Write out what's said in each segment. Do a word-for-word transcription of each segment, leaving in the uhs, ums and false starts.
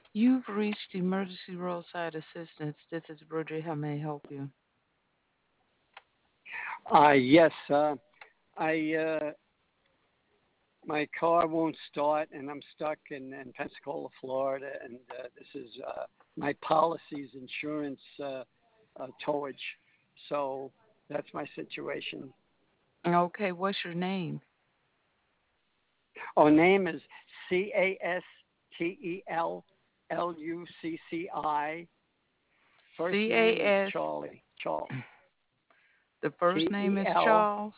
You've reached emergency roadside assistance. This is Bridget. How may I help you? Uh, yes, uh, I uh, my car won't start, and I'm stuck in, in Pensacola, Florida, and uh, this is uh, my policy's insurance uh, uh, towage. So that's my situation. Okay, what's your name? Our name is C A S T E L L U C C I. First C A name is S. Charlie. Charles. The T first name E is L. Charles,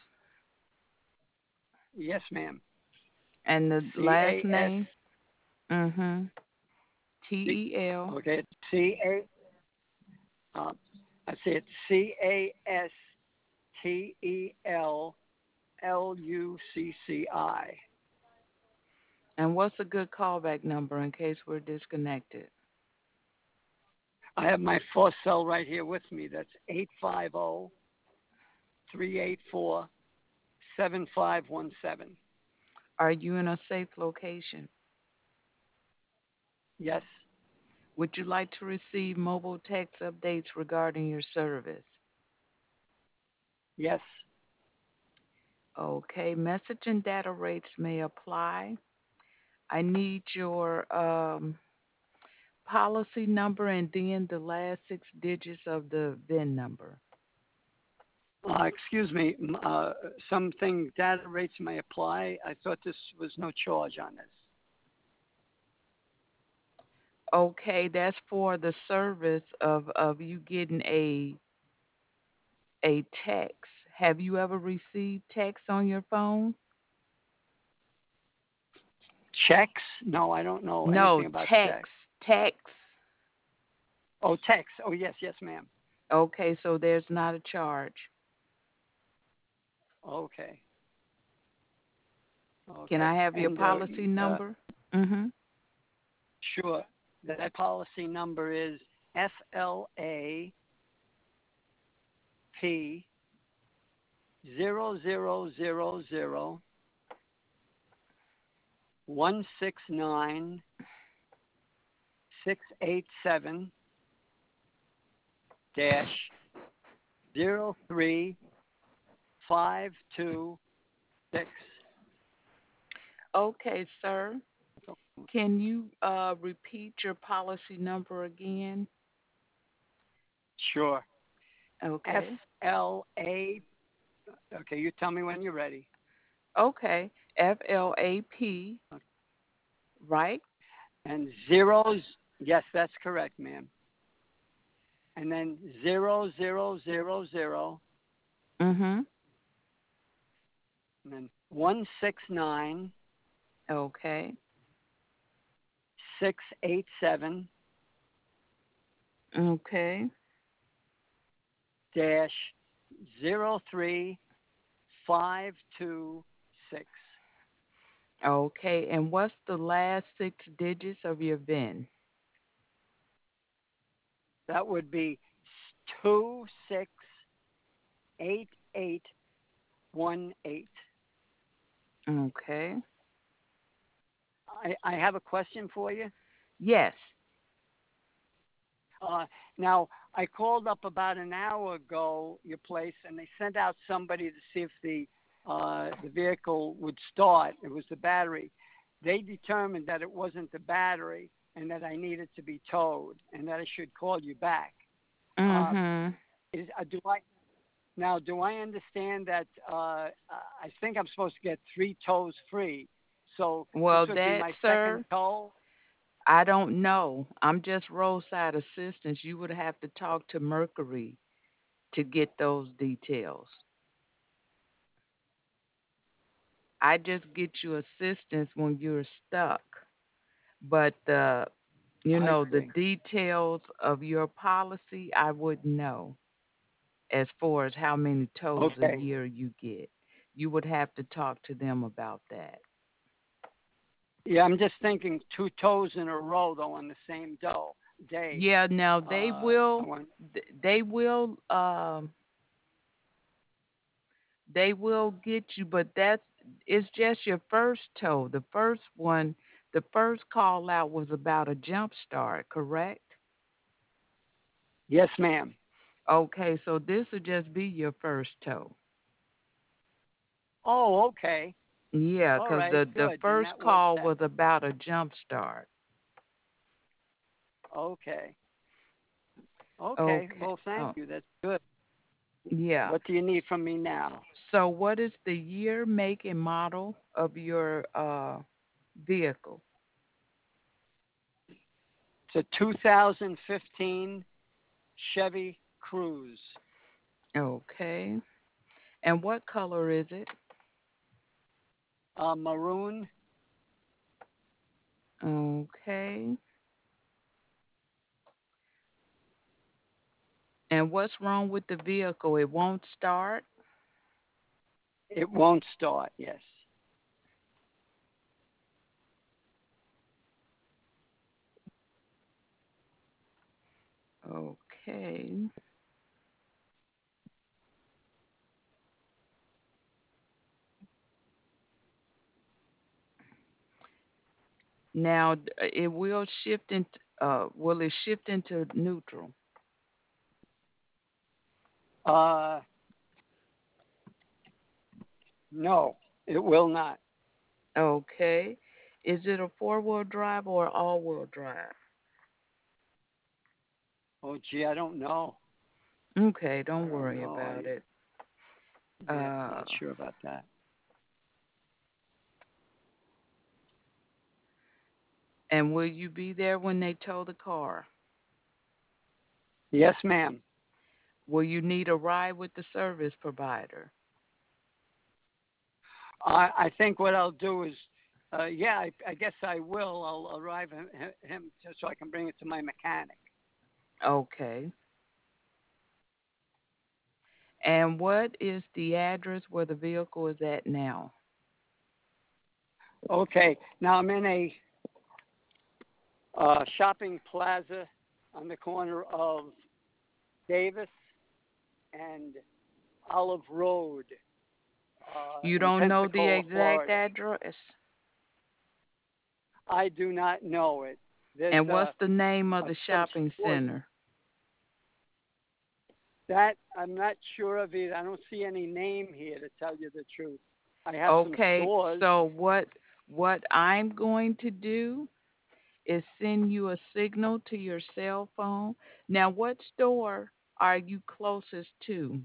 Yes, ma'am. and the C last A S. name, mm-hmm, T E L. Okay. C A. Uh, I say it's C A S T E L L U C C I. And what's a good callback number in case we're disconnected? I have my fourth cell right here with me. That's eight five zero three eight four seven five one seven. Are you in a safe location? Yes, Would you like to receive mobile text updates regarding your service? yes. Okay, message and data rates may apply. I need your um, policy number and then the last six digits of the V I N number. Uh, excuse me. Uh, something data rates may apply. I thought this was no charge on this. Okay, that's for the service of, of you getting a a text. Have you ever received text on your phone? Checks? No, I don't know No, anything about text. checks. Text. Oh, text. Oh, yes, yes, ma'am. Okay, so there's not a charge. Okay, Can okay. I have your And uh, policy uh, number? Mhm. sure. That policy number is F L A P zero zero zero zero one six nine six eight seven dash zero three five two six. Okay, sir. Can you uh, repeat your policy number again? Sure. F Okay. L A. Okay, you tell me when you're ready. Okay. F L A P, right? And zeros. Yes, that's correct, ma'am. And then zero zero zero zero, Mhm. and then one six nine Okay. six eight seven Okay. dash zero three five two six. Okay. And what's the last six digits of your V I N? That would be two six eight eight one eight. Okay. I, I have a question for you. Yes. Uh, now, I called up about an hour ago, your place, and they sent out somebody to see if the uh, the vehicle would start. It was the battery. They determined that it wasn't the battery and that I needed to be towed and that I should call you back. Uh, Mhm. is, uh, do I now? Do I understand that? Uh, I think I'm supposed to get three tows free. So this Well, would be that, my second sir, tow. I don't know. I'm just roadside assistance. You would have to talk to Mercury to get those details. I just get you assistance when you're stuck. But the, you I know, the see. details of your policy, I wouldn't know as far as how many toes a Okay. year you get. You would have to talk to them about that. Yeah, I'm just thinking two toes in a row though on the same dough day. Yeah, now they Uh, I will, want. th- they will, um, they will get you, but that's it's just your first toe. The first one, The first call out was about a jump start, correct? Yes, ma'am. Okay, so this would just be your first tow. Oh, okay. Yeah, All 'cause right, the the good. Then first that works call out. was about a jump start. Okay. Okay. Okay. Well, thank Oh, you. That's good. yeah. What do you need from me now? So what is the year, make, and model of your uh vehicle? It's a two thousand fifteen Chevy Cruze, Okay. And what color is it? uh, maroon. Okay. And what's wrong with the vehicle? It won't start? It won't start. Yes. Okay. Now d- uh, it will shift into uh will it shift into neutral? Uh, no, it will not. Okay. Is it a four wheel drive or all wheel drive? Oh, gee, I don't know. Okay, I don't don't worry know. I about it. Yeah, I'm not Uh sure about that. and will you be there when they tow the car? Yes, ma'am. Will you need a ride with the service provider? I I think what I'll do is, uh, yeah, I, I guess I will. I'll arrive him, him just so I can bring it to my mechanic. Okay. And what is the address where the vehicle is at now? Okay. Now I'm in a uh, shopping plaza on the corner of Davis and Olive Road uh, You in don't know the Pensacola, exact Florida. address? I do not know it. There's And uh, what's the name of uh, the some shopping stores center? that I'm not sure of it. I don't see any name here to tell you the truth. I have some Okay, stores. so what what I'm going to do is send you a signal to your cell phone. Now, what store are you closest to?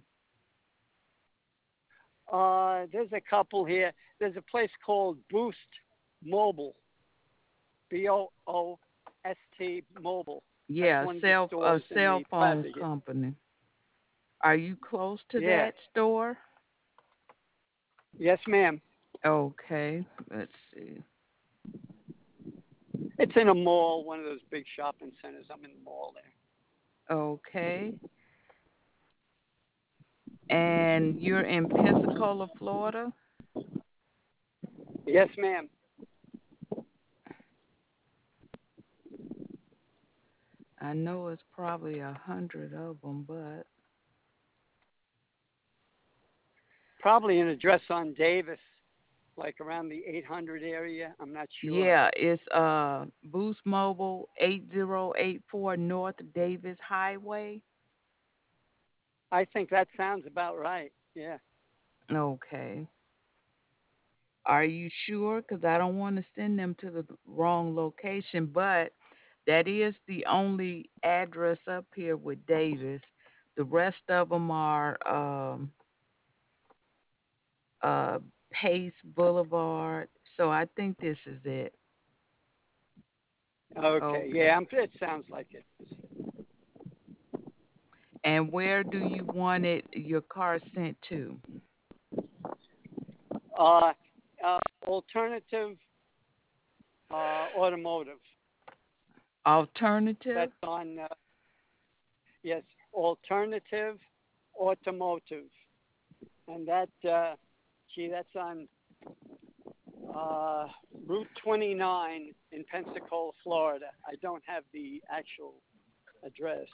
Uh, there's a couple here. There's a place called Boost Mobile, B O O S T Mobile. That's Yeah, one of the cell a stores in cell the phone plaza here. company. Are you close to Yeah. that store? Yes, ma'am. Okay, let's see. It's in a mall, one of those big shopping centers. I'm in the mall there. Okay. And you're in Pensacola, Florida? Yes, ma'am. I know it's probably a hundred of them, but Probably an address on Davis, like around the eight hundred area. I'm not sure. yeah, it's uh Boost Mobile eight zero eight four North Davis Highway. I think that sounds about right. Yeah. Okay. Are you sure? Because I don't want to send them to the wrong location, but that is the only address up here with Davis. The rest of them are um, uh, Pace Boulevard. So I think this is it. Okay. Okay. Yeah. I'm, it sounds like it. And where do you want it your car sent to? Uh, uh, alternative uh, automotive. Alternative? That's on. Uh, yes, alternative automotive, and that. Uh, gee, that's on uh, Route twenty-nine in Pensacola, Florida. I don't have the actual address.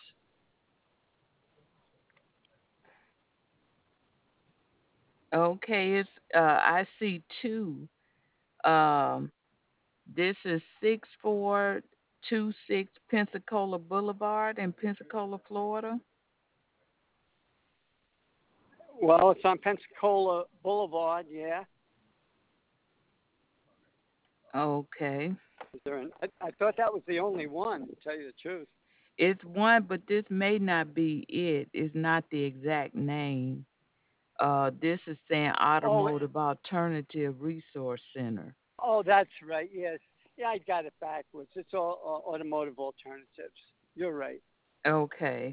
Okay, it's uh I see two. Um This is six four two six Pensacola Boulevard in Pensacola, Florida. Well, it's on Pensacola Boulevard. Yeah. Okay. Is there an, I, I thought that was the only one. To tell you the truth. It's one, but this may not be it. It's not the exact name. Uh, this is saying Oh, Automotive Alternative Resource Center. oh, that's right. Yes. Yeah, I got it backwards. It's all uh, automotive alternatives. You're right. Okay.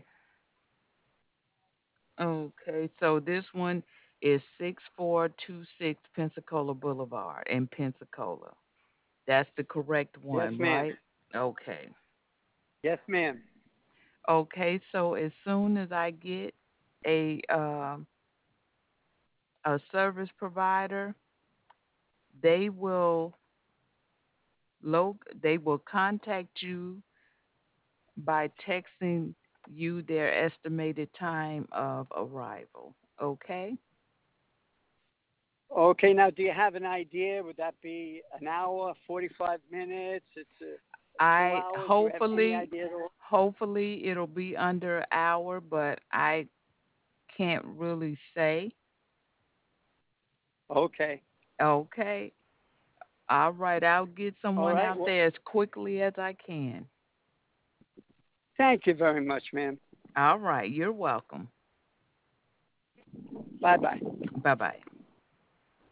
Okay. So this one is six four two six Pensacola Boulevard in Pensacola. That's the correct Yes, one, ma'am. right? Okay. Yes, ma'am. Okay. So as soon as I get a um a service provider, they will loc they will contact you by texting you their estimated time of arrival. Okay? Okay. Now, do you have an idea? Would that be an hour, forty-five minutes? It's uh, two I hours. Do you have any hopefully idea at all? hopefully it'll be under an hour, but I can't really say. Okay. Okay. All right, I'll get All someone right. out Well, there as quickly as I can. thank you very much, ma'am. All right, you're welcome. Bye bye. Bye-bye.